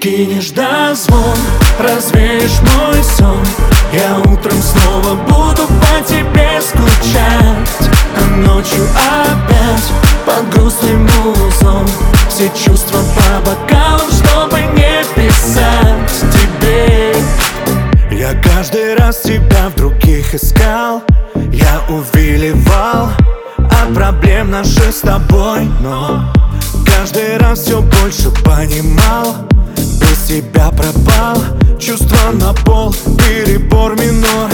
кинешь дозвон, развеешь мой сон. Я утром снова буду по тебе скучать, а ночью опять под грустным музон. Все чувства по бокалам, чтобы не писать тебе. Я каждый раз тебя в других искал, я увиливал от проблем наших с тобой, но каждый раз все больше понимал, без тебя пропал. Чувства на пол, перебор минор.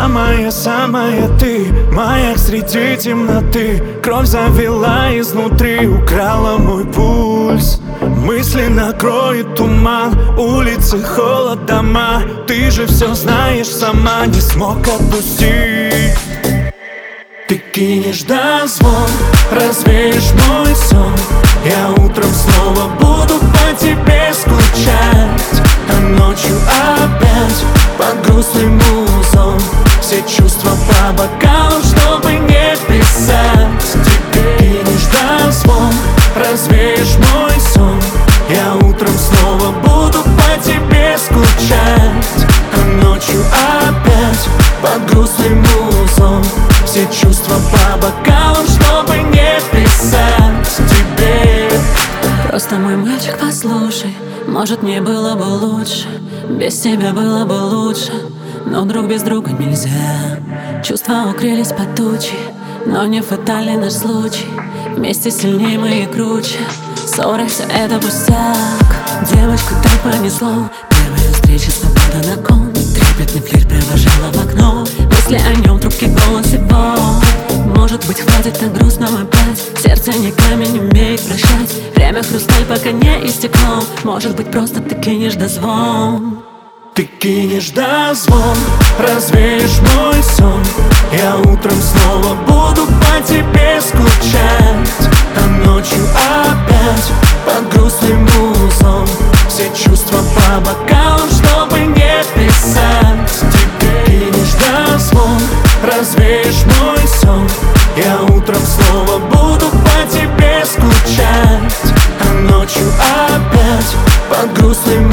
Самая ты, маяк среди темноты. Кровь завела изнутри, украла мой пульс. Мысли накроет туман, улицы, холод, дома. Ты же все знаешь сама, не смог отпустить. Ты кинешь дозвон, развеешь мой сон. Я утром снова буду по тебе скучать, а ночью опять под грустным музон. Все чувства по бокалам, чтобы не писать тебе. Кинешь дозвон, развеешь мой сон. Я утром снова буду по тебе скучать, а ночью опять под грустным музон. Все чувства по бокалам, чтобы не писать тебе. Просто мой мальчик, послушай, может, мне было бы лучше, без тебя было бы лучше, но друг без друга нельзя. Чувства укрылись под тучи, но не фатальный наш случай. Вместе сильнее мы и круче. Ссоры, все это пустяк. Девочку так понесло. Первая встреча, свобода на кон. Трепетный флирт провожала в окно. Мысли о нем, трубки, голос его. Может быть, хватит так грустно опять. Сердце не камень умеет прощать. Время хрусталь, пока не истекло. Может быть, просто ты кинешь дозвон. Ты кинешь дозвон, развеешь мой сон. Я утром снова буду по тебе скучать, а ночью опять под грустным музон. Все чувства по бокалам, чтобы не писать тебе. Кинешь дозвон, развеешь мой сон. Я утром снова буду по тебе скучать, а ночью опять под грустным